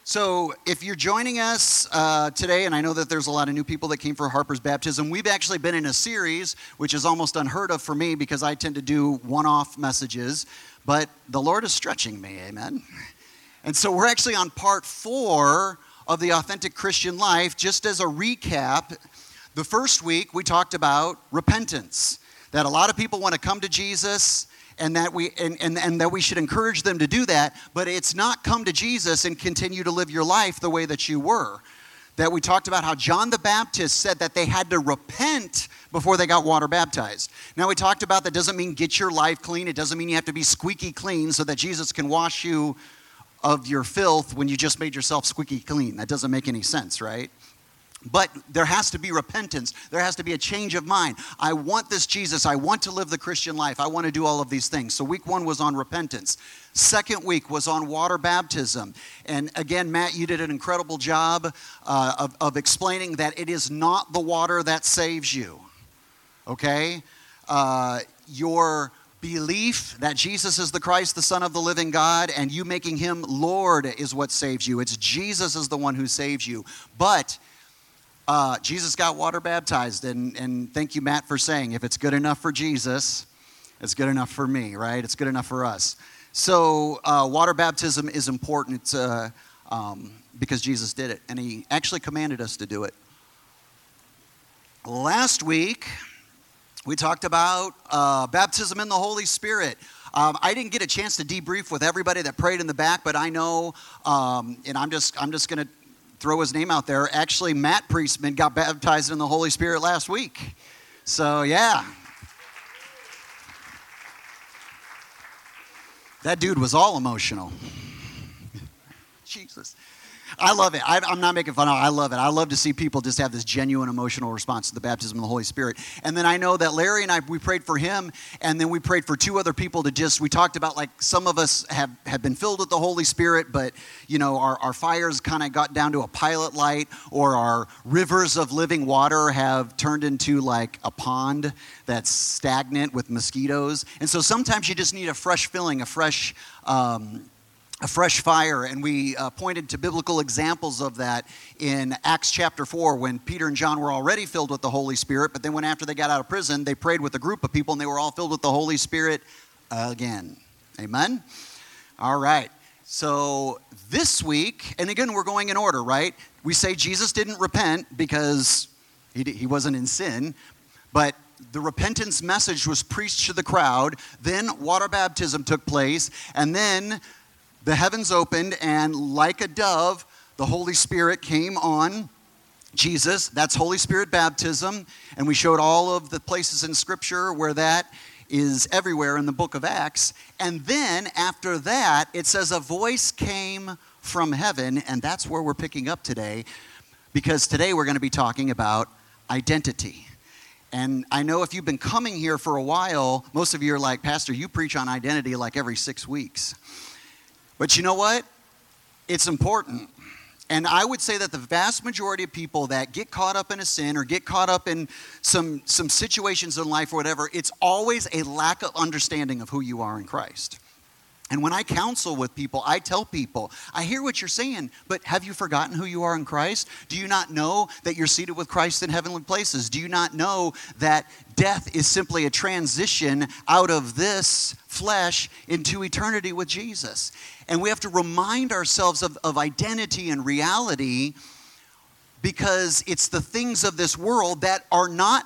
So if you're joining us today, and I know that there's a lot of new people that came for Harper's baptism, we've actually been in a series, which is almost unheard of for me because I tend to do one-off messages, but the Lord is stretching me, amen? And so we're actually on part 4 of the Authentic Christian Life. Just as a recap, the first week we talked about repentance, that a lot of people want to come to Jesus, and that we should encourage them to do that, but it's not come to Jesus and continue to live your life the way that you were. That we talked about how John the Baptist said that they had to repent before they got water baptized. Now we talked about that doesn't mean get your life clean. It doesn't mean you have to be squeaky clean so that Jesus can wash you of your filth when you just made yourself squeaky clean. That doesn't make any sense, right? But there has to be repentance. There has to be a change of mind. I want this Jesus. I want to live the Christian life. I want to do all of these things. So week 1 was on repentance. Second week was on water baptism. And again, Matt, you did an incredible job of explaining that it is not the water that saves you. Okay? Your belief that Jesus is the Christ, the Son of the living God, and you making him Lord is what saves you. It's Jesus is the one who saves you. But Jesus got water baptized, and thank you, Matt, for saying, if it's good enough for Jesus, it's good enough for me, right? It's good enough for us. So water baptism is important because Jesus did it, and he actually commanded us to do it. Last week, we talked about baptism in the Holy Spirit. I didn't get a chance to debrief with everybody that prayed in the back, but I know, and I'm just going to throw his name out there. Actually, Matt Priestman got baptized in the Holy Spirit last week. So, yeah. That dude was all emotional. Jesus. I love it. I'm not making fun of it. I love it. I love to see people just have this genuine emotional response to the baptism of the Holy Spirit. And then I know that Larry and I, we prayed for him, and then we prayed for 2 other people we talked about, like, some of us have been filled with the Holy Spirit, but, you know, our fires kind of got down to a pilot light, or our rivers of living water have turned into, like, a pond that's stagnant with mosquitoes. And so sometimes you just need a fresh filling, a fresh fire, and we pointed to biblical examples of that in Acts chapter 4 when Peter and John were already filled with the Holy Spirit, but then after they got out of prison, they prayed with a group of people and they were all filled with the Holy Spirit again. Amen? All right. So this week, and again, we're going in order, right? We say Jesus didn't repent because he wasn't in sin, but the repentance message was preached to the crowd. Then water baptism took place, and then the heavens opened, and like a dove, the Holy Spirit came on Jesus. That's Holy Spirit baptism. And we showed all of the places in Scripture where that is everywhere in the book of Acts. And then after that, it says a voice came from heaven, and that's where we're picking up today, because today we're going to be talking about identity. And I know if you've been coming here for a while, most of you are like, Pastor, you preach on identity like every 6 weeks. But you know what? It's important. And I would say that the vast majority of people that get caught up in a sin or get caught up in some situations in life or whatever, it's always a lack of understanding of who you are in Christ. And when I counsel with people, I tell people, I hear what you're saying, but have you forgotten who you are in Christ? Do you not know that you're seated with Christ in heavenly places? Do you not know that death is simply a transition out of this flesh into eternity with Jesus? And we have to remind ourselves of identity and reality, because it's the things of this world that are not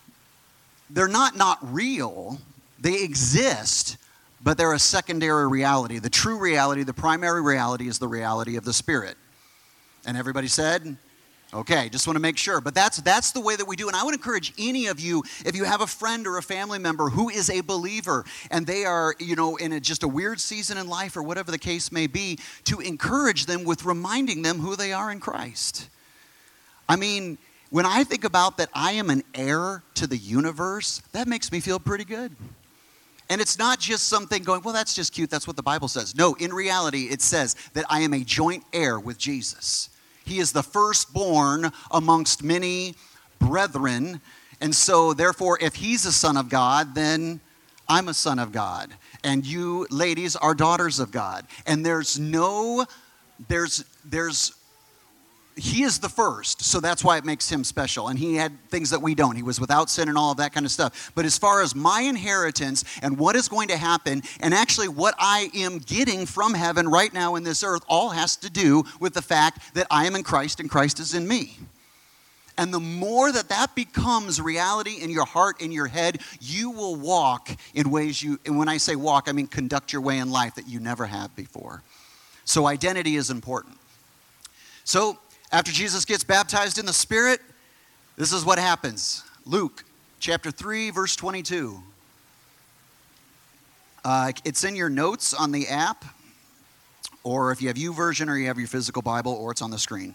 real. They exist, but they're a secondary reality. The true reality, the primary reality, is the reality of the Spirit. And everybody said, okay, just want to make sure. But that's the way that we do. And I would encourage any of you, if you have a friend or a family member who is a believer and they are, in just a weird season in life or whatever the case may be, to encourage them with reminding them who they are in Christ. I mean, when I think about that I am an heir to the universe, that makes me feel pretty good. And it's not just something going, well, that's just cute. That's what the Bible says. No, in reality, it says that I am a joint heir with Jesus. He is the firstborn amongst many brethren. And so, therefore, if he's a son of God, then I'm a son of God. And you ladies are daughters of God. And there's no he is the first, so that's why it makes him special. And he had things that we don't. He was without sin and all of that kind of stuff. But as far as my inheritance and what is going to happen, and actually what I am getting from heaven right now in this earth, all has to do with the fact that I am in Christ and Christ is in me. And the more that becomes reality in your heart, in your head, you will walk in ways and when I say walk, I mean conduct your way in life that you never have before. So identity is important. So, after Jesus gets baptized in the Spirit, this is what happens. Luke chapter 3, verse 22. It's in your notes on the app, or if you have YouVersion or you have your physical Bible, or it's on the screen.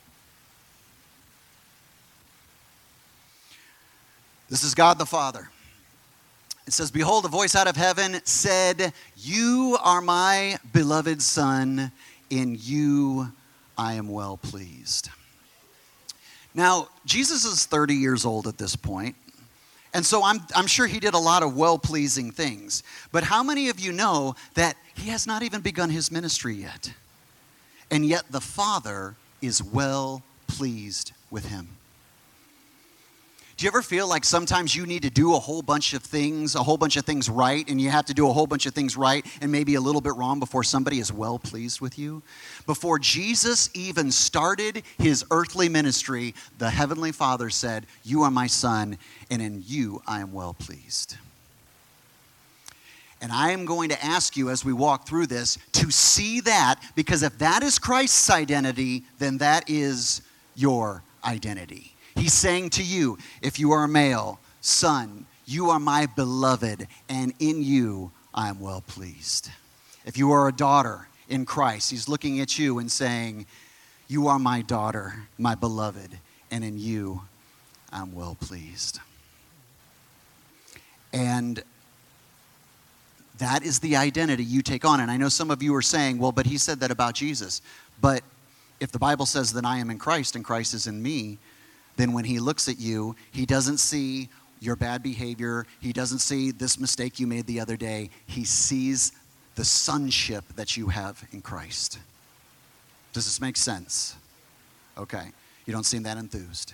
This is God the Father. It says, "Behold, a voice out of heaven said, 'You are my beloved Son, in you I am well pleased.'" Now, Jesus is 30 years old at this point, and so I'm sure he did a lot of well-pleasing things. But how many of you know that he has not even begun his ministry yet? And yet the Father is well pleased with him. Do you ever feel like sometimes you need to do a whole bunch of things right, and you have to do a whole bunch of things right and maybe a little bit wrong before somebody is well pleased with you? Before Jesus even started his earthly ministry, the Heavenly Father said, "You are my Son, and in you I am well pleased." And I am going to ask you as we walk through this to see that, because if that is Christ's identity, then that is your identity. He's saying to you, if you are a male, "Son, you are my beloved, and in you I am well pleased." If you are a daughter in Christ, he's looking at you and saying, "You are my daughter, my beloved, and in you I'm well pleased." And that is the identity you take on. And I know some of you are saying, "Well, but he said that about Jesus." But if the Bible says that I am in Christ and Christ is in me, then when he looks at you, he doesn't see your bad behavior. He doesn't see this mistake you made the other day. He sees the sonship that you have in Christ. Does this make sense? Okay. You don't seem that enthused.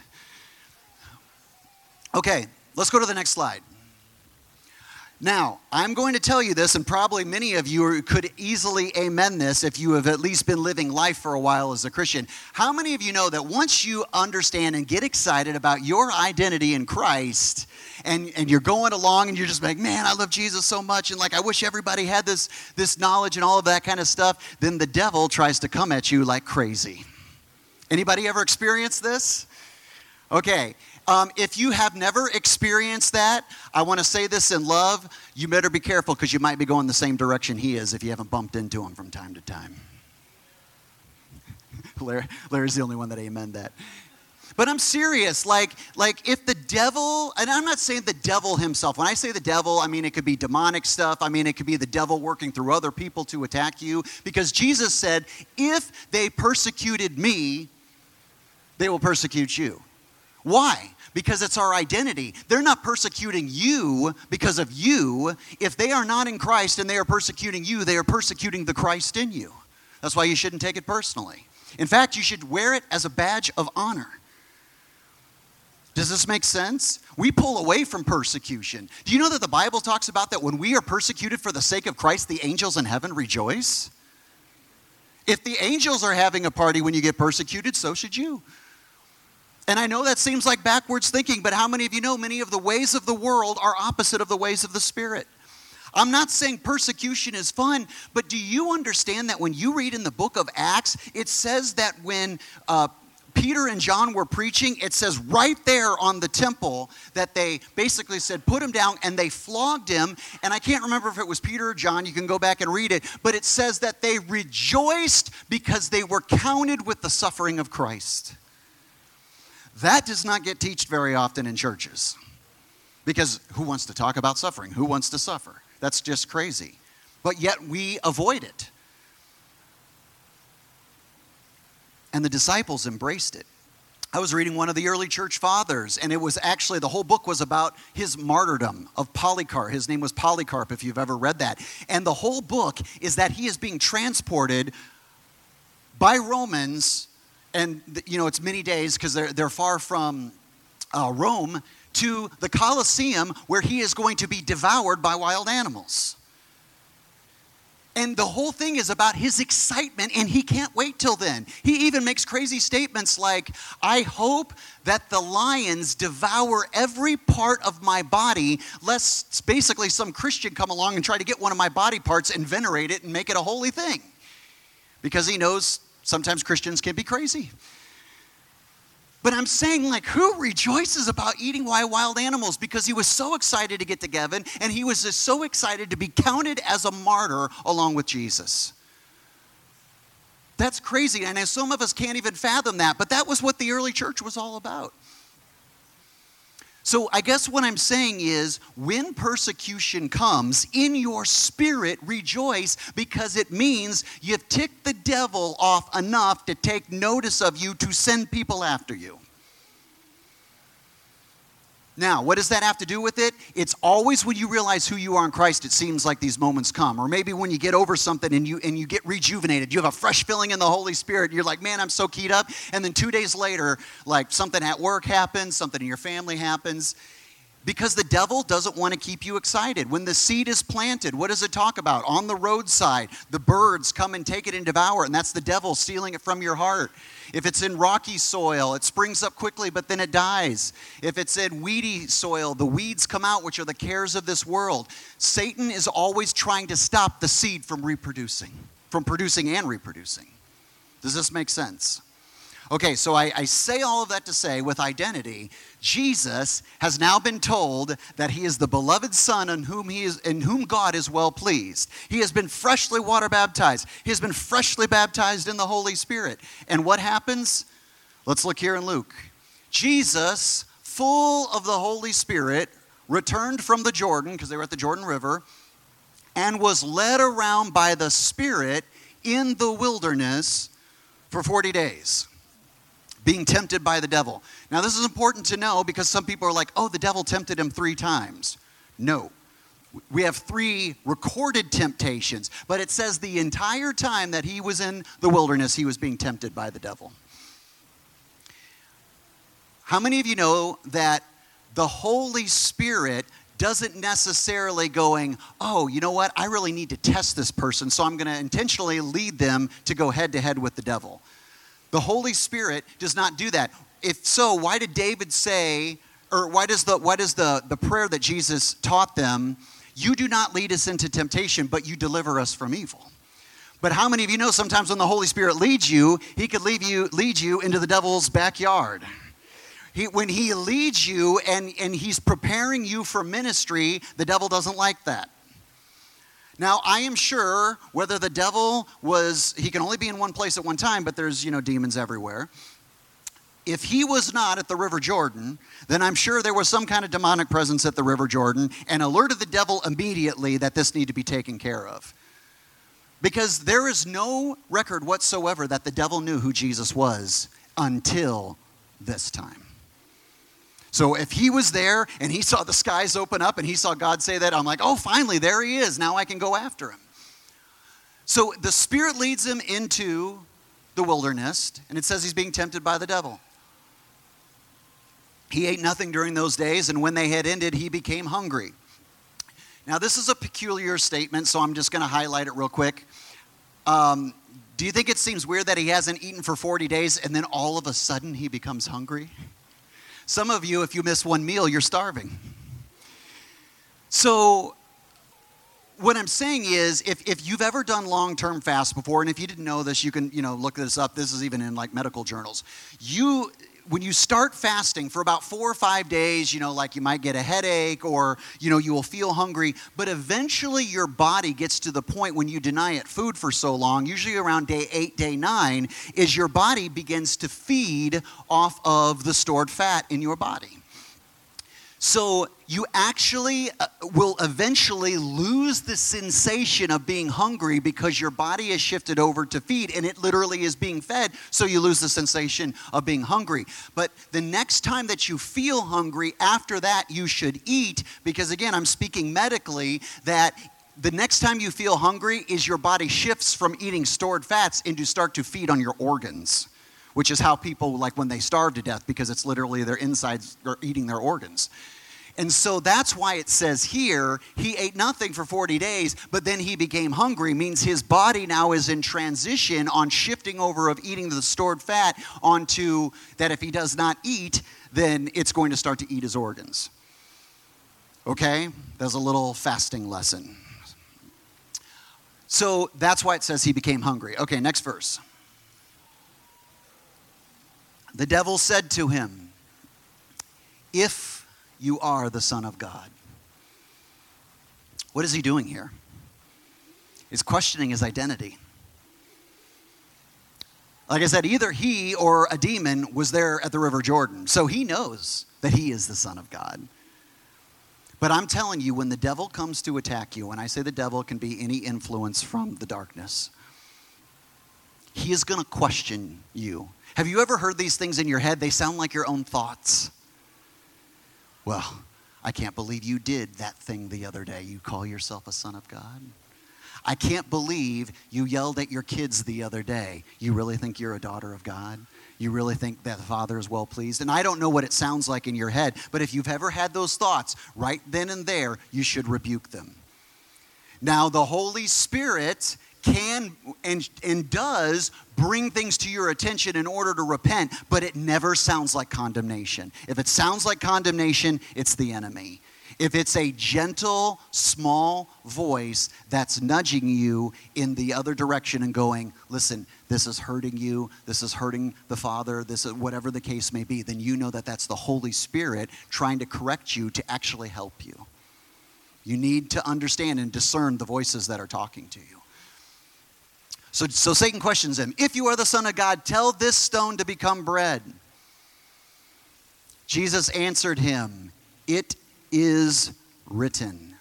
Okay, let's go to the next slide. Now, I'm going to tell you this, and probably many of you could easily amen this if you have at least been living life for a while as a Christian. How many of you know that once you understand and get excited about your identity in Christ, and you're going along and you're just like, "Man, I love Jesus so much, and like I wish everybody had this knowledge and all of that kind of stuff," then the devil tries to come at you like crazy. Anybody ever experienced this? Okay. If you have never experienced that, I want to say this in love. You better be careful, because you might be going the same direction he is if you haven't bumped into him from time to time. Larry's the only one that amen that. But I'm serious. Like if the devil, and I'm not saying the devil himself. When I say the devil, I mean it could be demonic stuff. I mean it could be the devil working through other people to attack you. Because Jesus said, "If they persecuted me, they will persecute you." Why? Because it's our identity. They're not persecuting you because of you. If they are not in Christ and they are persecuting you, they are persecuting the Christ in you. That's why you shouldn't take it personally. In fact, you should wear it as a badge of honor. Does this make sense? We pull away from persecution. Do you know that the Bible talks about that when we are persecuted for the sake of Christ, the angels in heaven rejoice? If the angels are having a party when you get persecuted, so should you. And I know that seems like backwards thinking, but how many of you know many of the ways of the world are opposite of the ways of the Spirit? I'm not saying persecution is fun, but do you understand that when you read in the book of Acts, it says that when Peter and John were preaching, it says right there on the temple that they basically said, "Put him down," and they flogged him. And I can't remember if it was Peter or John. You can go back and read it. But it says that they rejoiced because they were counted with the suffering of Christ. That does not get taught very often in churches. Because who wants to talk about suffering? Who wants to suffer? That's just crazy. But yet we avoid it. And the disciples embraced it. I was reading one of the early church fathers, and it was actually, the whole book was about his martyrdom of Polycarp. His name was Polycarp, if you've ever read that. And the whole book is that he is being transported by Romans, and it's many days because they're far from Rome, to the Colosseum where he is going to be devoured by wild animals. And the whole thing is about his excitement, and he can't wait till then. He even makes crazy statements like, I hope that the lions devour every part of my body, lest basically some Christian come along and try to get one of my body parts and venerate it and make it a holy thing. Because he knows sometimes Christians can be crazy. But I'm saying, like, who rejoices about eating wild animals? Because he was so excited to get to heaven, and he was just so excited to be counted as a martyr along with Jesus. That's crazy, and some of us can't even fathom that, but that was what the early church was all about. So I guess what I'm saying is, when persecution comes, in your spirit rejoice, because it means you've ticked the devil off enough to take notice of you to send people after you. Now, what does that have to do with it? It's always when you realize who you are in Christ, it seems like these moments come. Or maybe when you get over something and you get rejuvenated. You have a fresh filling in the Holy Spirit. You're like, man, I'm so keyed up. And then 2 days later, like something at work happens, something in your family happens. Because the devil doesn't want to keep you excited. When the seed is planted, what does it talk about? On the roadside, the birds come and take it and devour it, and that's the devil stealing it from your heart. If it's in rocky soil, it springs up quickly, but then it dies. If it's in weedy soil, the weeds come out, which are the cares of this world. Satan is always trying to stop the seed from producing and reproducing. Does this make sense? Okay, so I say all of that to say, with identity, Jesus has now been told that he is the beloved Son in whom God is well pleased. He has been freshly water baptized. He has been freshly baptized in the Holy Spirit. And what happens? Let's look here in Luke. Jesus, full of the Holy Spirit, returned from the Jordan, because they were at the Jordan River, and was led around by the Spirit in the wilderness for 40 days. Being tempted by the devil. Now, this is important to know because some people are like, oh, the devil tempted him 3 times. No. We have 3 recorded temptations, but it says the entire time that he was in the wilderness, he was being tempted by the devil. How many of you know that the Holy Spirit doesn't necessarily going, oh, you know what? I really need to test this person, so I'm going to intentionally lead them to go head-to-head with the devil. The Holy Spirit does not do that. If so, why did David say, or why does the prayer that Jesus taught them, you do not lead us into temptation, but you deliver us from evil? But how many of you know sometimes when the Holy Spirit leads you, he could lead you into the devil's backyard? When he leads you and he's preparing you for ministry, the devil doesn't like that. Now, I am sure whether the devil he can only be in one place at one time, but there's, demons everywhere. If he was not at the River Jordan, then I'm sure there was some kind of demonic presence at the River Jordan and alerted the devil immediately that this needed to be taken care of. Because there is no record whatsoever that the devil knew who Jesus was until this time. So if he was there and he saw the skies open up and he saw God say that, I'm like, oh, finally, there he is. Now I can go after him. So the Spirit leads him into the wilderness, and it says he's being tempted by the devil. He ate nothing during those days, and when they had ended, he became hungry. Now, this is a peculiar statement, so I'm just going to highlight it real quick. Do you think it seems weird that he hasn't eaten for 40 days, and then all of a sudden he becomes hungry? Some of you, if you miss one meal, you're starving. So what I'm saying is, if you've ever done long-term fasts before, and if you didn't know this, you can, look this up. This is even in like medical journals. When you start fasting for about 4 or 5 days, like you might get a headache or, you will feel hungry. But eventually your body gets to the point when you deny it food for so long, usually around day 8, day 9, is your body begins to feed off of the stored fat in your body. So you actually will eventually lose the sensation of being hungry because your body is shifted over to feed, and it literally is being fed, so you lose the sensation of being hungry. But the next time that you feel hungry, after that you should eat, because again, I'm speaking medically, that the next time you feel hungry is your body shifts from eating stored fats into start to feed on your organs, which is how people, like when they starve to death, because it's literally their insides are eating their organs. And so that's why it says here, he ate nothing for 40 days, but then he became hungry, means his body now is in transition on shifting over of eating the stored fat onto that if he does not eat, then it's going to start to eat his organs. Okay? There's a little fasting lesson. So that's why it says he became hungry. Okay, next verse. The devil said to him, "If you are the Son of God." What is he doing here? He's questioning his identity. Like I said, either he or a demon was there at the River Jordan. So he knows that he is the Son of God. But I'm telling you, when the devil comes to attack you, and I say the devil, can be any influence from the darkness, he is going to question you. Have you ever heard these things in your head? They sound like your own thoughts. Well, I can't believe you did that thing the other day. You call yourself a son of God? I can't believe you yelled at your kids the other day. You really think you're a daughter of God? You really think that the Father is well pleased? And I don't know what it sounds like in your head, but if you've ever had those thoughts, right then and there, you should rebuke them. Now, the Holy Spirit can and does bring things to your attention in order to repent, but it never sounds like condemnation. If it sounds like condemnation, it's the enemy. If it's a gentle, small voice that's nudging you in the other direction and going, listen, this is hurting you, this is hurting the Father, this is whatever the case may be, then you know that that's the Holy Spirit trying to correct you to actually help you. You need to understand and discern the voices that are talking to you. So Satan questions him, "If you are the Son of God, tell this stone to become bread." Jesus answered him, "It is written,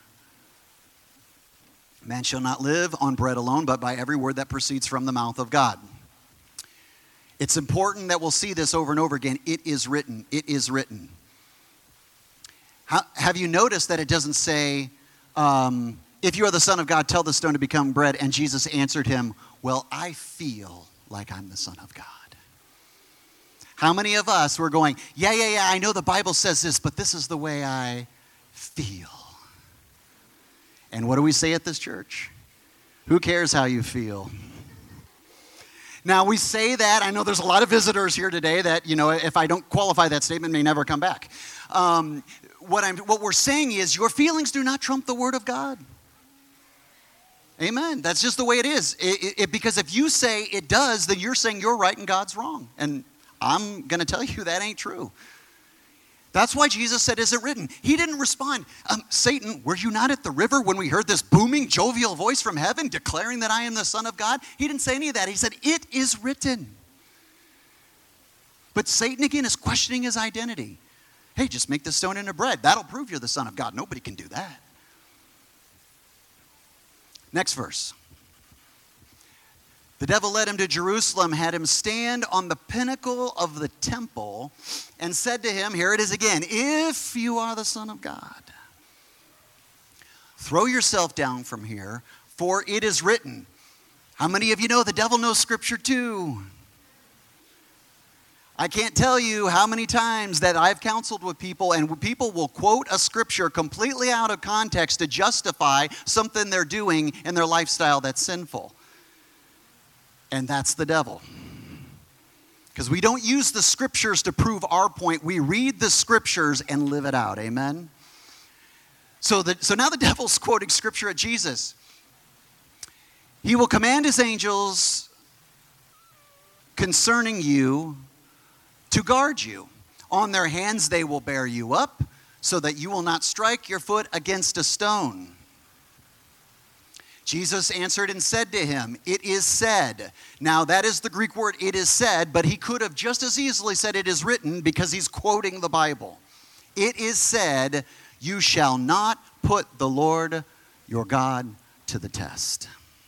man shall not live on bread alone, but by every word that proceeds from the mouth of God." It's important that we'll see this over and over again. It is written. It is written. Have you noticed that it doesn't say, "If you are the Son of God, tell the stone to become bread," and Jesus answered him, "Well, I feel like I'm the Son of God." How many of us were going, yeah, I know the Bible says this, but this is the way I feel. And what do we say at this church? Who cares how you feel? Now, we say that. I know there's a lot of visitors here today that, if I don't qualify that statement, may never come back. What we're saying is your feelings do not trump the Word of God. Amen. That's just the way it is. Because if you say it does, then you're saying you're right and God's wrong. And I'm going to tell you that ain't true. That's why Jesus said, "Is it written?" He didn't respond, "Satan, were you not at the river when we heard this booming, jovial voice from heaven declaring that I am the Son of God?" He didn't say any of that. He said, "It is written." But Satan, again, is questioning his identity. Hey, just make the stone into bread. That'll prove you're the Son of God. Nobody can do that. Next verse. The devil led him to Jerusalem, had him stand on the pinnacle of the temple, and said to him, here it is again, "If you are the Son of God, throw yourself down from here, for it is written." How many of you know the devil knows Scripture too? I can't tell you how many times that I've counseled with people, and people will quote a scripture completely out of context to justify something they're doing in their lifestyle that's sinful. And that's the devil. Because we don't use the scriptures to prove our point. We read the scriptures and live it out. Amen? So now the devil's quoting scripture at Jesus. "He will command his angels concerning you to guard you. On their hands they will bear you up, so that you will not strike your foot against a stone." Jesus answered and said to him, "It is said." Now that is the Greek word, "it is said," but he could have just as easily said "it is written," because he's quoting the Bible. "It is said, you shall not put the Lord your God to the test."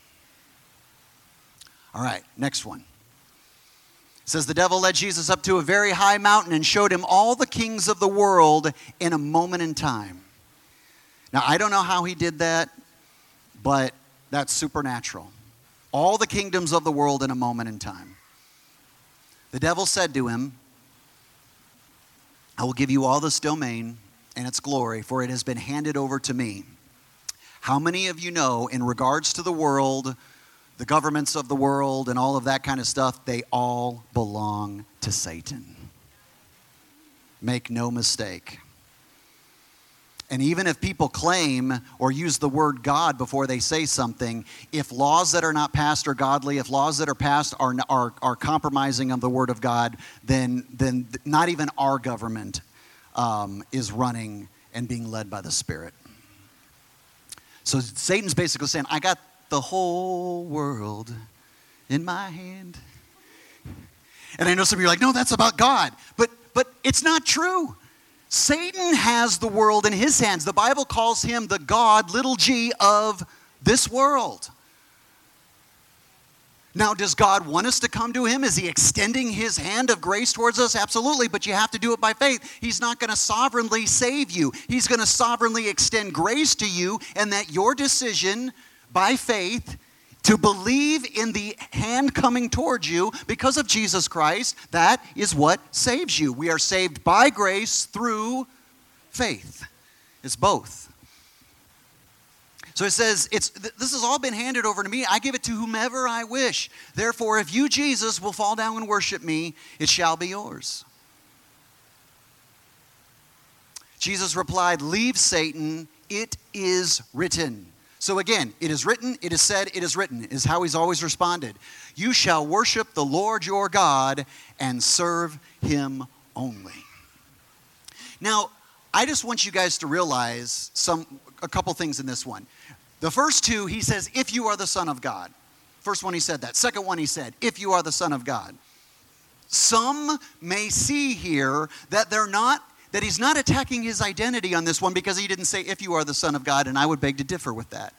All right, next one. It says, the devil led Jesus up to a very high mountain and showed him all the kings of the world in a moment in time. Now, I don't know how he did that, but that's supernatural. All the kingdoms of the world in a moment in time. The devil said to him, I will give you all this domain and its glory, for it has been handed over to me. How many of you know, in regards to the world, the governments of the world, and all of that kind of stuff, they all belong to Satan? Make no mistake. And even if people claim or use the word God before they say something, if laws that are not passed are godly, if laws that are passed are compromising of the word of God, then not even our government is running and being led by the Spirit. So Satan's basically saying, I got the whole world in my hand. And I know some of you are like, no, that's about God. But it's not true. Satan has the world in his hands. The Bible calls him the God, little g, of this world. Now, does God want us to come to him? Is he extending his hand of grace towards us? Absolutely, but you have to do it by faith. He's not going to sovereignly save you. He's going to sovereignly extend grace to you, and that your decision by faith to believe in the hand coming towards you because of Jesus Christ, that is what saves you. We are saved by grace through faith. It's both. So it says, this has all been handed over to me. I give it to whomever I wish. Therefore, if you, Jesus, will fall down and worship me, it shall be yours. Jesus replied, leave Satan, it is written. So again, it is written, it is said, it is written, is how he's always responded. You shall worship the Lord your God and serve him only. Now, I just want you guys to realize a couple things in this one. The first two, he says, if you are the Son of God. First one, he said that. Second one, he said, if you are the Son of God. Some may see here that that he's not attacking his identity on this one because he didn't say, if you are the Son of God, and I would beg to differ with that.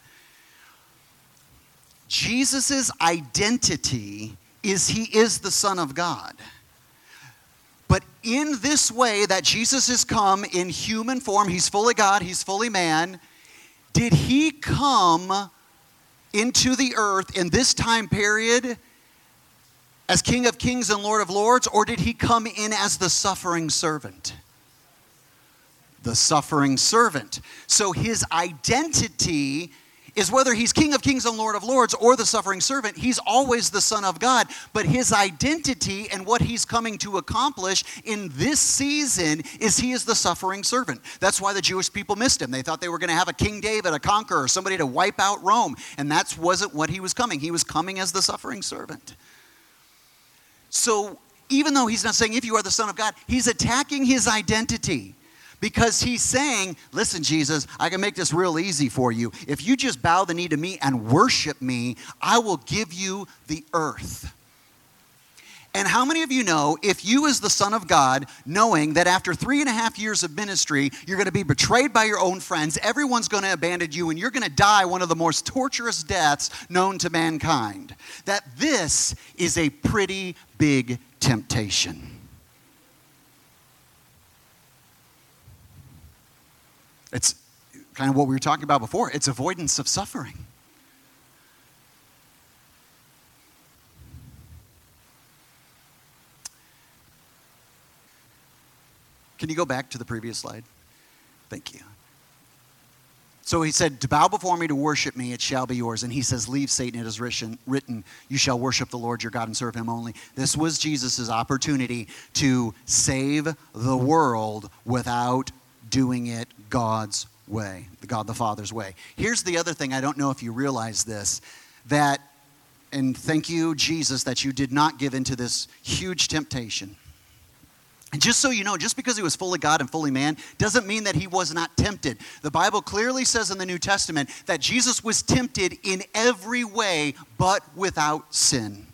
Jesus' identity is he is the Son of God. But in this way that Jesus has come in human form, he's fully God, he's fully man, did he come into the earth in this time period as King of Kings and Lord of Lords, or did he come in as the suffering servant? The suffering servant. So his identity is whether he's King of Kings and Lord of Lords or the suffering servant, he's always the Son of God. But his identity and what he's coming to accomplish in this season is he is the suffering servant. That's why the Jewish people missed him. They thought they were going to have a King David, a conqueror, somebody to wipe out Rome. And that wasn't what he was coming. He was coming as the suffering servant. So even though he's not saying, if you are the Son of God, he's attacking his identity. Because he's saying, listen, Jesus, I can make this real easy for you. If you just bow the knee to me and worship me, I will give you the earth. And how many of you know, if you as the Son of God, knowing that after 3.5 years of ministry, you're going to be betrayed by your own friends, everyone's going to abandon you, and you're going to die one of the most torturous deaths known to mankind, that this is a pretty big temptation. It's kind of what we were talking about before. It's avoidance of suffering. Can you go back to the previous slide? Thank you. So he said, to bow before me, to worship me, it shall be yours. And he says, leave Satan, it is written, you shall worship the Lord your God and serve him only. This was Jesus' opportunity to save the world without doing it God's way, God the Father's way. Here's the other thing, I don't know if you realize this, and thank you, Jesus, that you did not give into this huge temptation. And just so you know, just because he was fully God and fully man doesn't mean that he was not tempted. The Bible clearly says in the New Testament that Jesus was tempted in every way but without sin.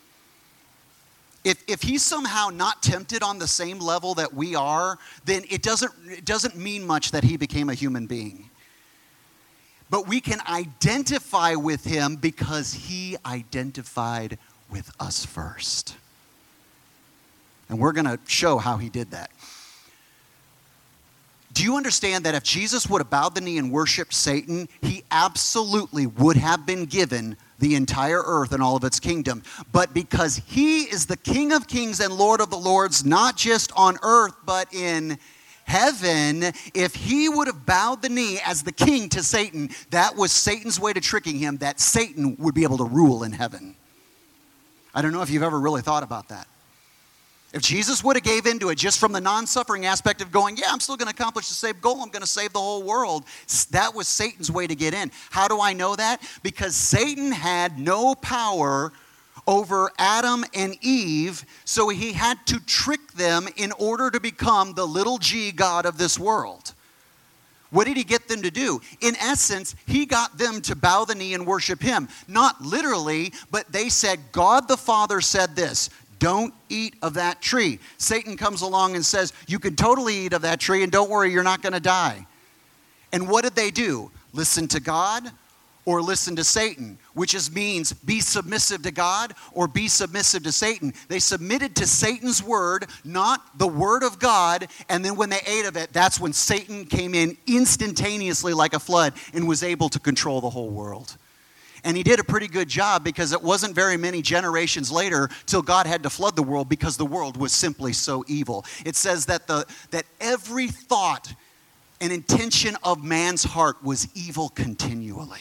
If he's somehow not tempted on the same level that we are, then it doesn't mean much that he became a human being. But we can identify with him because he identified with us first. And we're going to show how he did that. Do you understand that if Jesus would have bowed the knee and worshiped Satan, he absolutely would have been given the entire earth and all of its kingdom? But because he is the King of kings and Lord of the lords, not just on earth, but in heaven, if he would have bowed the knee as the king to Satan, that was Satan's way to tricking him, that Satan would be able to rule in heaven. I don't know if you've ever really thought about that. If Jesus would have gave into it just from the non-suffering aspect of going, yeah, I'm still going to accomplish the same goal, I'm going to save the whole world, that was Satan's way to get in. How do I know that? Because Satan had no power over Adam and Eve, so he had to trick them in order to become the little g god of this world. What did he get them to do? In essence, he got them to bow the knee and worship him. Not literally, but they said, God the Father said this, don't eat of that tree. Satan comes along and says, you can totally eat of that tree and don't worry, you're not going to die. And what did they do? Listen to God or listen to Satan, which means be submissive to God or be submissive to Satan. They submitted to Satan's word, not the word of God, and then when they ate of it, that's when Satan came in instantaneously like a flood and was able to control the whole world. And he did a pretty good job because it wasn't very many generations later till God had to flood the world because the world was simply so evil. It says that that every thought and intention of man's heart was evil continually.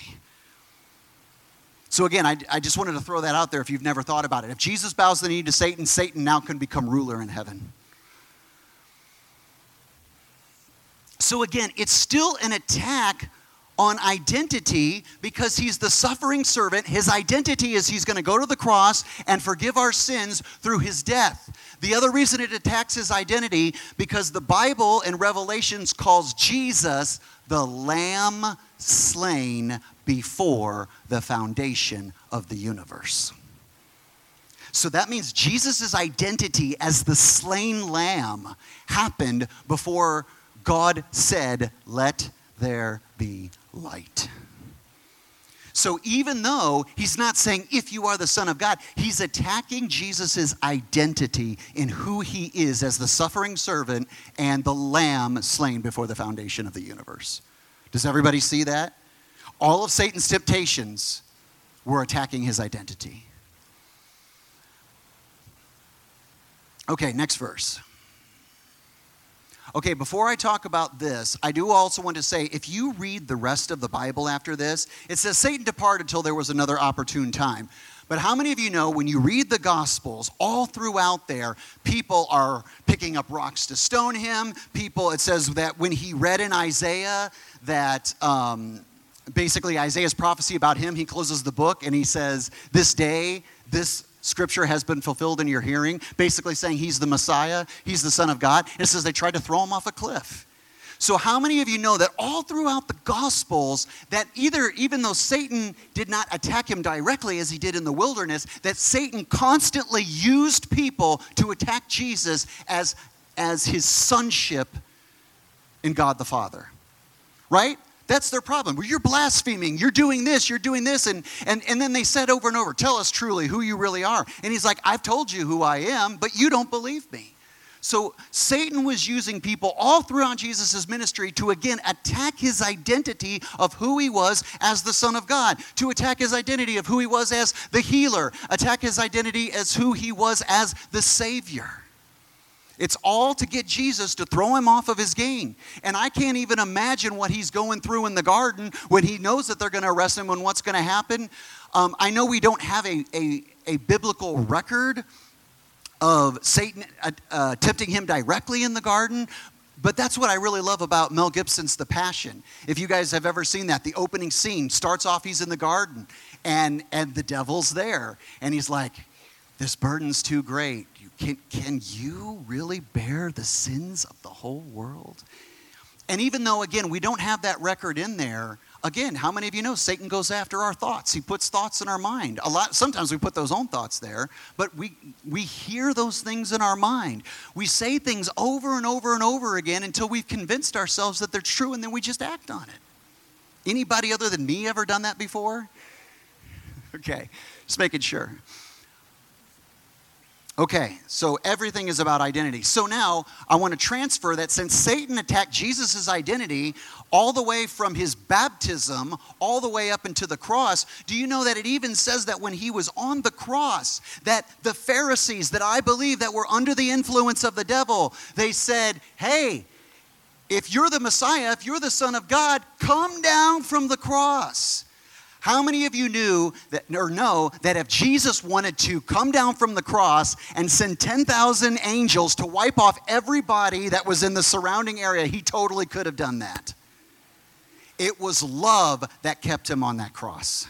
So again, I just wanted to throw that out there if you've never thought about it. If Jesus bows the knee to Satan, Satan now can become ruler in heaven. So again, it's still an attack on identity because he's the suffering servant. His identity is he's going to go to the cross and forgive our sins through his death. The other reason it attacks his identity because the Bible in Revelations calls Jesus the Lamb slain before the foundation of the universe. So that means Jesus' identity as the slain lamb happened before God said, let there be light. So even though he's not saying, if you are the Son of God, he's attacking Jesus' identity in who he is as the suffering servant and the lamb slain before the foundation of the universe. Does everybody see that? All of Satan's temptations were attacking his identity. Okay, next verse. Okay, before I talk about this, I do also want to say, if you read the rest of the Bible after this, it says Satan departed till there was another opportune time. But how many of you know when you read the Gospels, all throughout there, people are picking up rocks to stone him. It says that when he read in Isaiah that basically Isaiah's prophecy about him, he closes the book and he says, this day, this Scripture has been fulfilled in your hearing, basically saying he's the Messiah, he's the Son of God. And it says they tried to throw him off a cliff. So how many of you know that all throughout the Gospels, that even though Satan did not attack him directly as he did in the wilderness, that Satan constantly used people to attack Jesus as his sonship in God the Father, right? That's their problem. Well, you're blaspheming. You're doing this. And then they said over and over, tell us truly who you really are. And he's like, I've told you who I am, but you don't believe me. So Satan was using people all throughout Jesus' ministry to, again, attack his identity of who he was as the Son of God, to attack his identity of who he was as the healer, attack his identity as who he was as the Savior. It's all to get Jesus to throw him off of his game. And I can't even imagine what he's going through in the garden when he knows that they're going to arrest him and what's going to happen. I know we don't have a biblical record of Satan tempting him directly in the garden, but that's what I really love about Mel Gibson's The Passion. If you guys have ever seen that, the opening scene starts off, he's in the garden, and the devil's there. And he's like, this burden's too great. Can you really bear the sins of the whole world? And even though, again, we don't have that record in there, again, how many of you know Satan goes after our thoughts? He puts thoughts in our mind. Sometimes we put those own thoughts there, but we hear those things in our mind. We say things over and over and over again until we've convinced ourselves that they're true, and then we just act on it. Anybody other than me ever done that before? Okay, just making sure. Okay, so everything is about identity. So now I want to transfer that since Satan attacked Jesus' identity all the way from his baptism all the way up into the cross, do you know that it even says that when he was on the cross, that the Pharisees that I believe that were under the influence of the devil, they said, hey, if you're the Messiah, if you're the Son of God, come down from the cross. How many of you knew that, or know that if Jesus wanted to come down from the cross and send 10,000 angels to wipe off everybody that was in the surrounding area, he totally could have done that? It was love that kept him on that cross.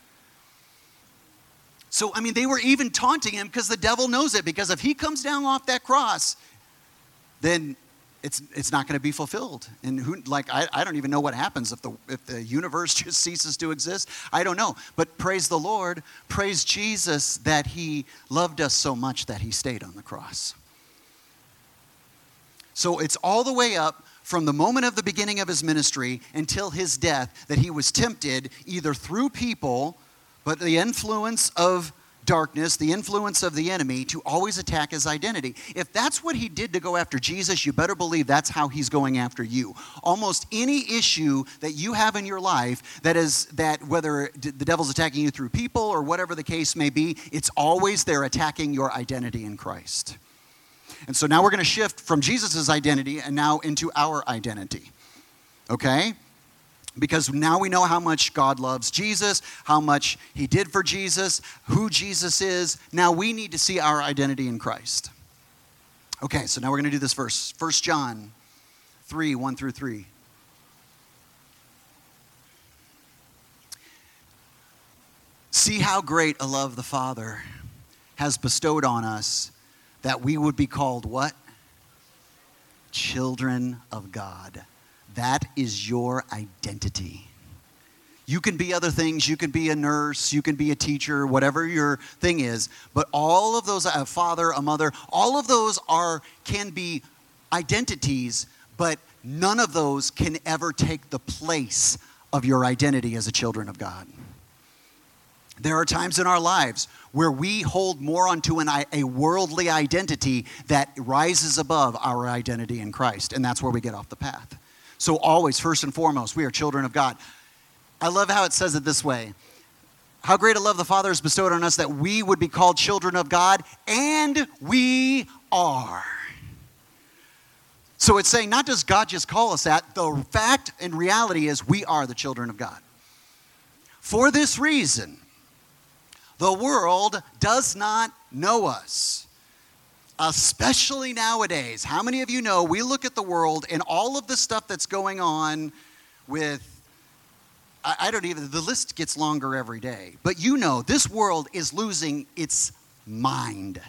So, I mean, they were even taunting him because the devil knows it. Because if he comes down off that cross, then it's not going to be fulfilled. And I don't even know what happens if the universe just ceases to exist. I don't know. But praise the Lord, praise Jesus that he loved us so much that he stayed on the cross. So it's all the way up from the moment of the beginning of his ministry until his death that he was tempted either through people, but the influence of darkness, the influence of the enemy, to always attack his identity. If that's what he did to go after Jesus, you better believe that's how he's going after you. Almost any issue that you have in your life that whether the devil's attacking you through people or whatever the case may be, it's always they're attacking your identity in Christ. And so now we're going to shift from Jesus' identity and now into our identity. Okay? Because now we know how much God loves Jesus, how much he did for Jesus, who Jesus is. Now we need to see our identity in Christ. Okay, so now we're going to do this verse. 1 John 3, 1 through 3. See how great a love the Father has bestowed on us that we would be called what? Children of God. That is your identity. You can be other things. You can be a nurse. You can be a teacher, whatever your thing is. But all of those, a father, a mother, all of those can be identities, but none of those can ever take the place of your identity as a children of God. There are times in our lives where we hold more onto a worldly identity that rises above our identity in Christ, and that's where we get off the path. So always, first and foremost, we are children of God. I love how it says it this way. How great a love the Father has bestowed on us that we would be called children of God, and we are. So it's saying not does God just call us that, the fact and reality is we are the children of God. For this reason, the world does not know us. Especially nowadays. How many of you know we look at the world and all of the stuff that's going on with, the list gets longer every day. But you know, this world is losing its mind.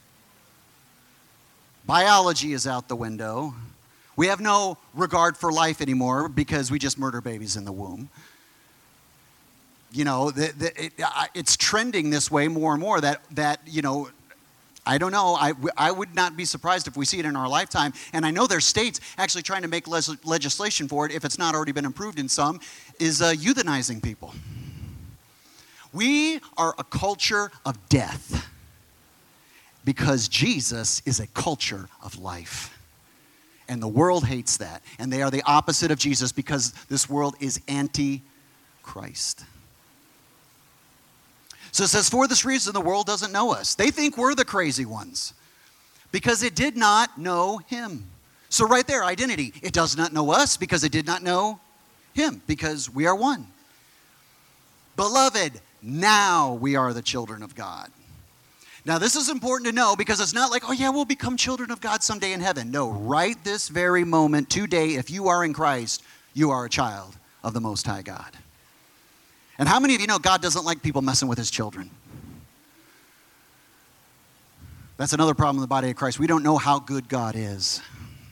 Biology is out the window. We have no regard for life anymore because we just murder babies in the womb. You know, it's trending this way more and more that you know, I don't know. I would not be surprised if we see it in our lifetime. And I know there's states actually trying to make legislation for it, if it's not already been approved in some, is euthanizing people. We are a culture of death because Jesus is a culture of life. And the world hates that. And they are the opposite of Jesus because this world is anti-Christ. So it says, for this reason, the world doesn't know us. They think we're the crazy ones because it did not know him. So right there, identity. It does not know us because it did not know him, because we are one. Beloved, now we are the children of God. Now this is important to know because it's not like, oh yeah, we'll become children of God someday in heaven. No, right this very moment, today, if you are in Christ, you are a child of the Most High God. And how many of you know God doesn't like people messing with his children? That's another problem in the body of Christ. We don't know how good God is.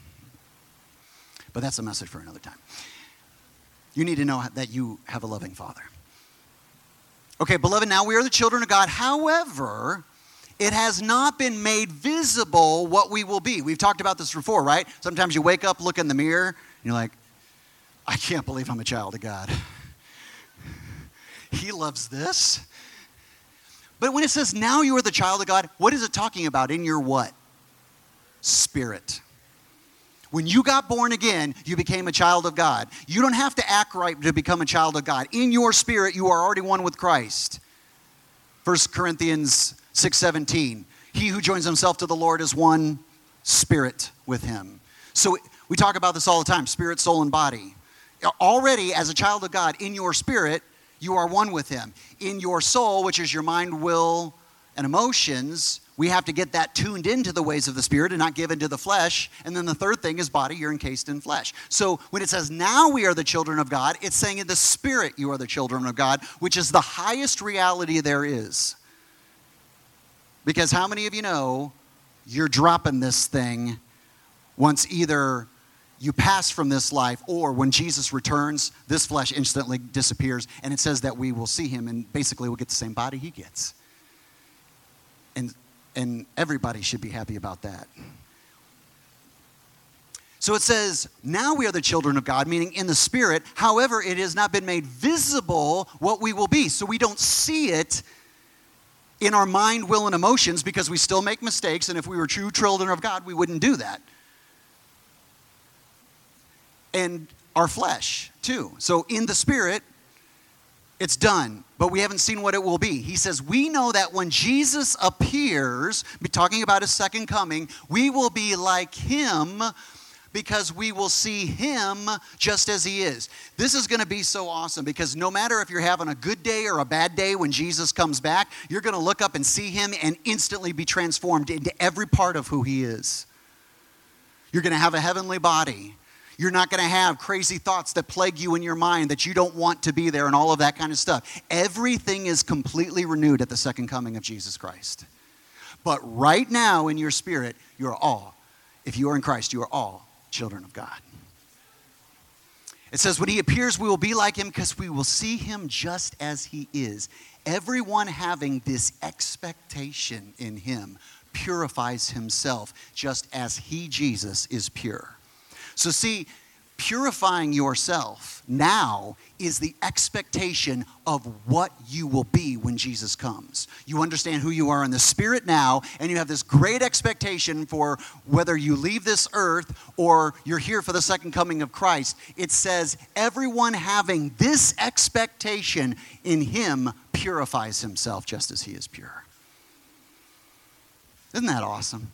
But that's a message for another time. You need to know that you have a loving Father. Okay, beloved, now we are the children of God. However, it has not been made visible what we will be. We've talked about this before, right? Sometimes you wake up, look in the mirror, and you're like, I can't believe I'm a child of God. He loves this. But when it says now you are the child of God, what is it talking about? In your what? Spirit. When you got born again, you became a child of God. You don't have to act right to become a child of God. In your spirit, you are already one with Christ. 1 Corinthians 6:17. He who joins himself to the Lord is one spirit with him. So we talk about this all the time, spirit, soul, and body. Already, as a child of God, in your spirit, you are one with him. In your soul, which is your mind, will, and emotions, we have to get that tuned into the ways of the Spirit and not given to the flesh. And then the third thing is body, you're encased in flesh. So when it says now we are the children of God, it's saying in the Spirit you are the children of God, which is the highest reality there is. Because how many of you know you're dropping this thing once either you pass from this life, or when Jesus returns, this flesh instantly disappears, and it says that we will see him, and basically we'll get the same body he gets. And everybody should be happy about that. So it says, now we are the children of God, meaning in the Spirit. However, it has not been made visible what we will be. So we don't see it in our mind, will, and emotions, because we still make mistakes, and if we were true children of God, we wouldn't do that. And our flesh, too. So in the Spirit, it's done, but we haven't seen what it will be. He says, we know that when Jesus appears, talking about his second coming, we will be like him because we will see him just as he is. This is going to be so awesome because no matter if you're having a good day or a bad day when Jesus comes back, you're going to look up and see him and instantly be transformed into every part of who he is. You're going to have a heavenly body. You're not going to have crazy thoughts that plague you in your mind that you don't want to be there and all of that kind of stuff. Everything is completely renewed at the second coming of Jesus Christ. But right now in your spirit, you are all, if you are in Christ, you are all children of God. It says, when he appears, we will be like him because we will see him just as he is. Everyone having this expectation in him purifies himself just as he, Jesus, is pure. So see, purifying yourself now is the expectation of what you will be when Jesus comes. You understand who you are in the Spirit now, and you have this great expectation for whether you leave this earth or you're here for the second coming of Christ. It says, everyone having this expectation in him purifies himself just as he is pure. Isn't that awesome?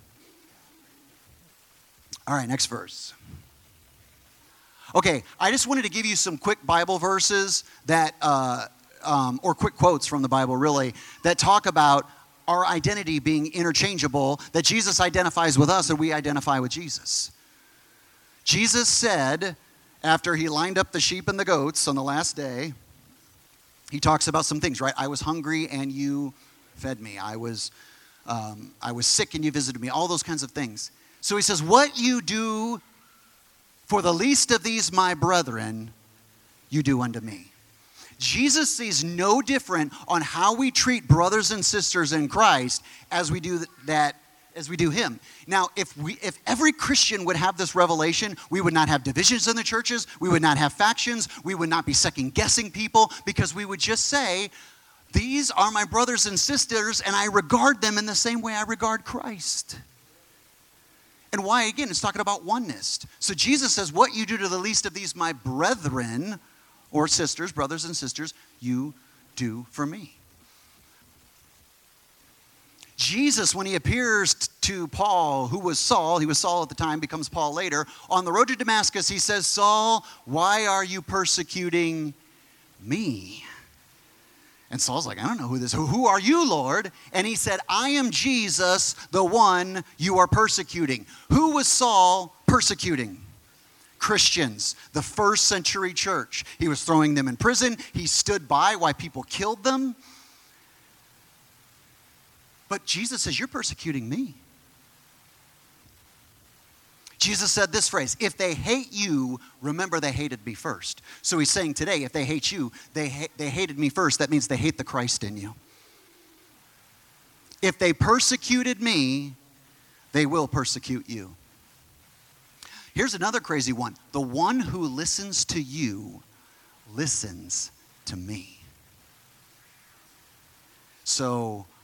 All right, next verse. Okay, I just wanted to give you some quick Bible verses that, or quick quotes from the Bible, really, that talk about our identity being interchangeable, that Jesus identifies with us and we identify with Jesus. Jesus said, after he lined up the sheep and the goats on the last day, he talks about some things, right? I was hungry and you fed me. I was sick and you visited me. All those kinds of things. So he says, what you do for the least of these, my brethren, you do unto me. Jesus sees no different on how we treat brothers and sisters in Christ as we do that, as we do him. Now, if every Christian would have this revelation, we would not have divisions in the churches, we would not have factions, we would not be second-guessing people, because we would just say, these are my brothers and sisters, and I regard them in the same way I regard Christ. And why? Again, it's talking about oneness. So Jesus says, what you do to the least of these, my brethren, or sisters, brothers and sisters, you do for me. Jesus, when he appears to Paul, who was Saul, he was Saul at the time, becomes Paul later, on the road to Damascus, he says, Saul, why are you persecuting me? And Saul's like, I don't know who this is. Who are you, Lord? And he said, I am Jesus, the one you are persecuting. Who was Saul persecuting? Christians, the first century church. He was throwing them in prison. He stood by while people killed them. But Jesus says, you're persecuting me. Jesus said this phrase, if they hate you, remember they hated me first. So he's saying today, if they hate you, they hated me first. That means they hate the Christ in you. If they persecuted me, they will persecute you. Here's another crazy one. The one who listens to you listens to me. So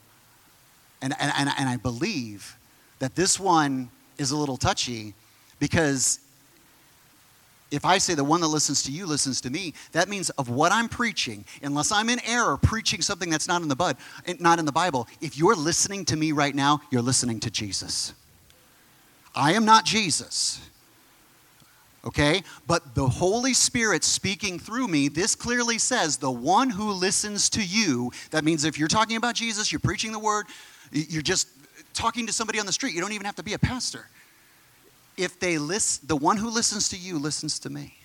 And I believe that this one is a little touchy, because if I say the one that listens to you listens to me, that means of what I'm preaching, unless I'm in error preaching something that's not in the Bible, if you're listening to me right now, you're listening to Jesus. I am not Jesus. Okay? But the Holy Spirit speaking through me, this clearly says the one who listens to you. That means if you're talking about Jesus, you're preaching the word, you're just talking to somebody on the street. You don't even have to be a pastor. If they listen, the one who listens to you listens to me.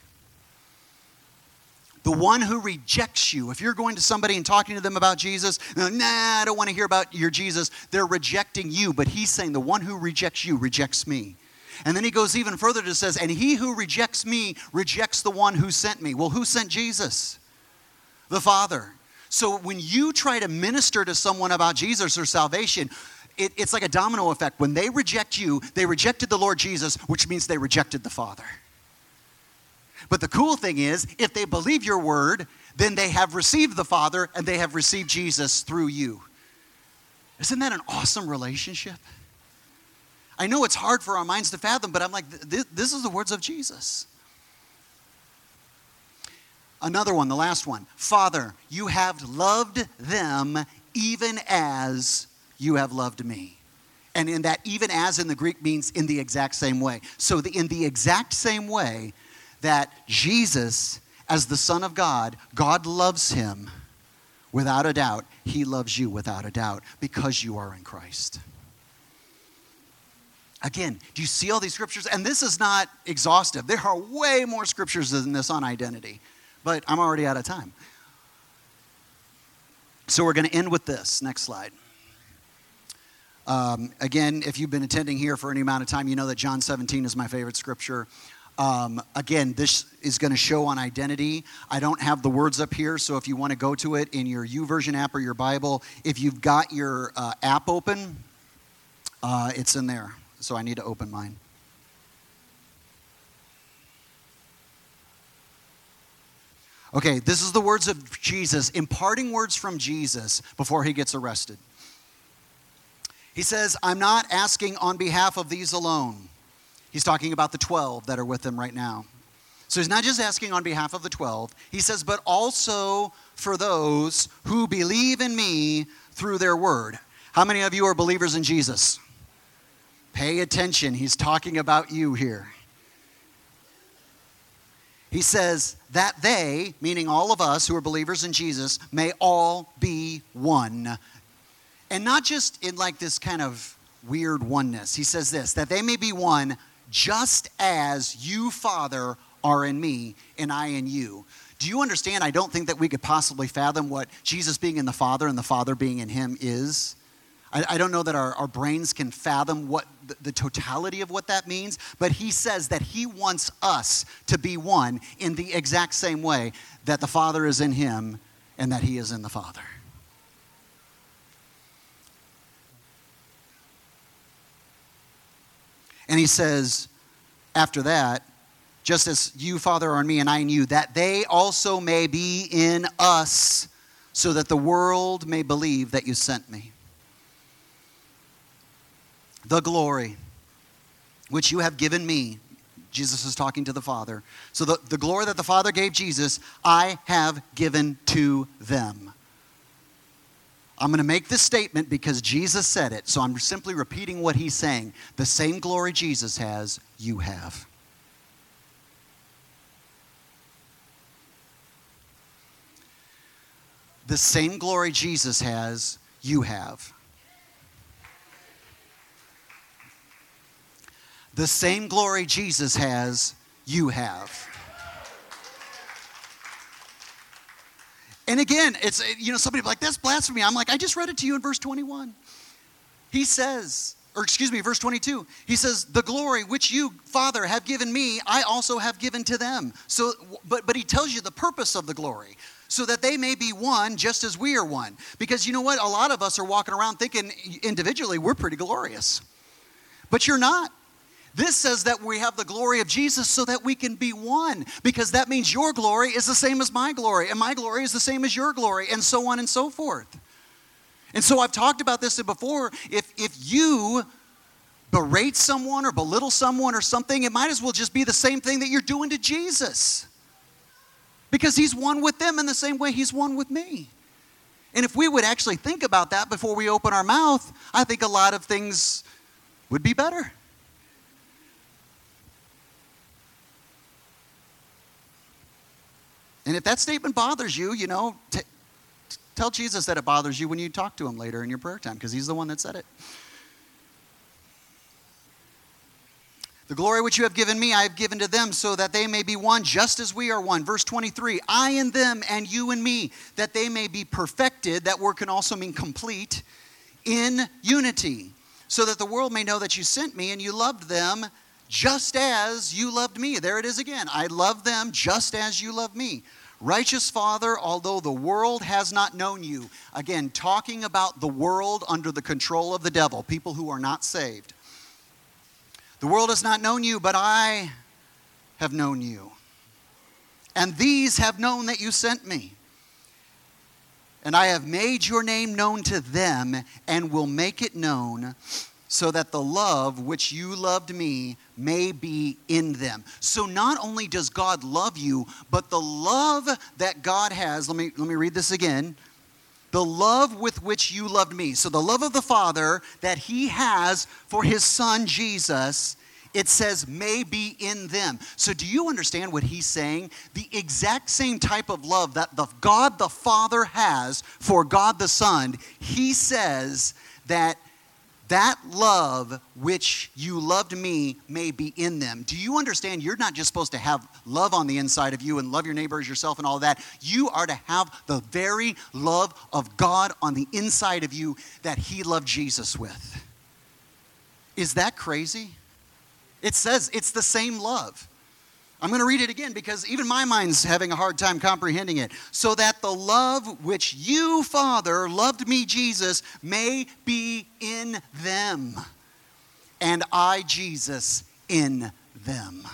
The one who rejects you, if you're going to somebody and talking to them about Jesus, nah, I don't want to hear about your Jesus, they're rejecting you. But he's saying the one who rejects you rejects me. And then he goes even further to says, and he who rejects me rejects the one who sent me. Well, who sent Jesus? The Father. So when you try to minister to someone about Jesus or salvation, it's like a domino effect. When they reject you, they rejected the Lord Jesus, which means they rejected the Father. But the cool thing is, if they believe your word, then they have received the Father and they have received Jesus through you. Isn't that an awesome relationship? I know it's hard for our minds to fathom, but I'm like, this is the words of Jesus. Another one, the last one. Father, you have loved them even as you have loved me. And in that even as in the Greek means in the exact same way. So in the exact same way that Jesus, as the Son of God, God loves him without a doubt. He loves you without a doubt because you are in Christ. Again, do you see all these scriptures? And this is not exhaustive. There are way more scriptures than this on identity. But I'm already out of time. So we're going to end with this. Next slide. Again, if you've been attending here for any amount of time, you know that John 17 is my favorite scripture. Again, this is going to show on identity. I don't have the words up here, so if you want to go to it in your YouVersion app or your Bible, if you've got your app open, it's in there. So I need to open mine. Okay, this is the words of Jesus, imparting words from Jesus before he gets arrested. He says, I'm not asking on behalf of these alone. He's talking about the 12 that are with him right now. So he's not just asking on behalf of the 12. He says, but also for those who believe in me through their word. How many of you are believers in Jesus? Pay attention. He's talking about you here. He says that they, meaning all of us who are believers in Jesus, may all be one. And not just in like this kind of weird oneness. He says this, that they may be one just as you, Father, are in me and I in you. Do you understand? I don't think that we could possibly fathom what Jesus being in the Father and the Father being in him is. I don't know that our brains can fathom what the totality of what that means, but he says that he wants us to be one in the exact same way that the Father is in him and that he is in the Father. And he says, after that, just as you, Father, are in me and I in you, that they also may be in us, so that the world may believe that you sent me. The glory which you have given me, Jesus is talking to the Father. So the glory that the Father gave Jesus, I have given to them. I'm going to make this statement because Jesus said it. So I'm simply repeating what he's saying. The same glory Jesus has, you have. The same glory Jesus has, you have. The same glory Jesus has, you have. And again, it's, somebody be like, that's blasphemy. I'm like, I just read it to you in verse 21. He says, verse 22. He says, the glory which you, Father, have given me, I also have given to them. So, but he tells you the purpose of the glory, so that they may be one just as we are one. Because you know what? A lot of us are walking around thinking individually we're pretty glorious. But you're not. This says that we have the glory of Jesus so that we can be one, because that means your glory is the same as my glory, and my glory is the same as your glory, and so on and so forth. And so I've talked about this before. If you berate someone or belittle someone or something, it might as well just be the same thing that you're doing to Jesus. Because he's one with them in the same way he's one with me. And if we would actually think about that before we open our mouth, I think a lot of things would be better. And if that statement bothers you, tell Jesus that it bothers you when you talk to him later in your prayer time, because he's the one that said it. The glory which you have given me, I have given to them, so that they may be one, just as we are one. Verse 23, I and them and you and me, that they may be perfected. That word can also mean complete, in unity, so that the world may know that you sent me and you loved them just as you loved me. There it is again. I love them just as you love me. Righteous Father, although the world has not known you. Again, talking about the world under the control of the devil, people who are not saved. The world has not known you, but I have known you. And these have known that you sent me. And I have made your name known to them and will make it known, so that the love which you loved me may be in them. So not only does God love you, but the love that God has, let me read this again. The love with which you loved me. So the love of the Father that he has for his Son Jesus, it says may be in them. So do you understand what he's saying? The exact same type of love that the God the Father has for God the Son, he says that love which you loved me may be in them. Do you understand? You're not just supposed to have love on the inside of you and love your neighbor as yourself and all that. You are to have the very love of God on the inside of you that he loved Jesus with. Is that crazy? It says it's the same love. I'm going to read it again because even my mind's having a hard time comprehending it. So that the love which you, Father, loved me, Jesus, may be in them, and I, Jesus, in them.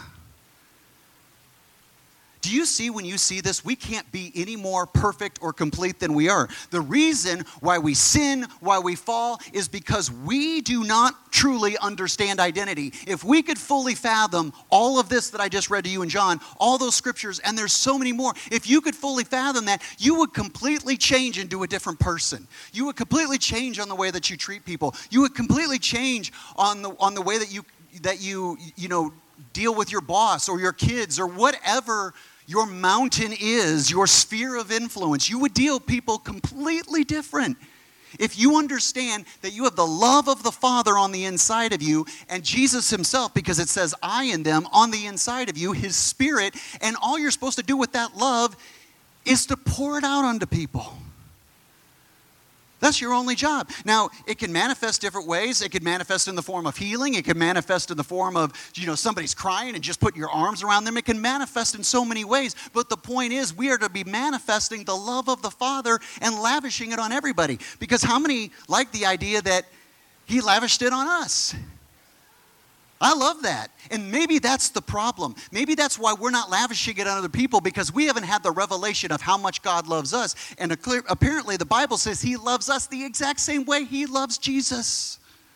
Do you see when you see this, we can't be any more perfect or complete than we are. The reason why we sin, why we fall, is because we do not truly understand identity. If we could fully fathom all of this that I just read to you in John, all those scriptures, and there's so many more, if you could fully fathom that, you would completely change into a different person. You would completely change on the way that you treat people. You would completely change on the way that you deal with your boss or your kids or whatever your mountain is, your sphere of influence. You would deal with people completely different if you understand that you have the love of the Father on the inside of you and Jesus himself, because it says I in them, on the inside of you, his Spirit, and all you're supposed to do with that love is to pour it out onto people. That's your only job. Now, it can manifest different ways. It could manifest in the form of healing. It could manifest in the form of, somebody's crying and just putting your arms around them. It can manifest in so many ways. But the point is, we are to be manifesting the love of the Father and lavishing it on everybody. Because how many like the idea that he lavished it on us? I love that. And maybe that's the problem. Maybe that's why we're not lavishing it on other people, because we haven't had the revelation of how much God loves us. And apparently the Bible says he loves us the exact same way he loves Jesus.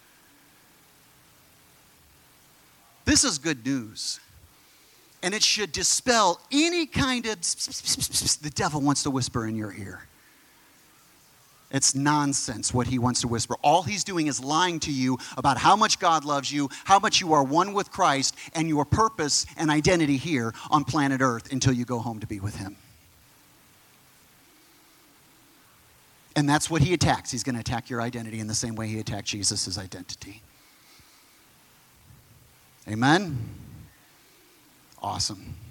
This is good news. And it should dispel any kind of the devil wants to whisper in your ear. It's nonsense what he wants to whisper. All he's doing is lying to you about how much God loves you, how much you are one with Christ, and your purpose and identity here on planet Earth until you go home to be with him. And that's what he attacks. He's going to attack your identity in the same way he attacked Jesus' identity. Amen? Awesome.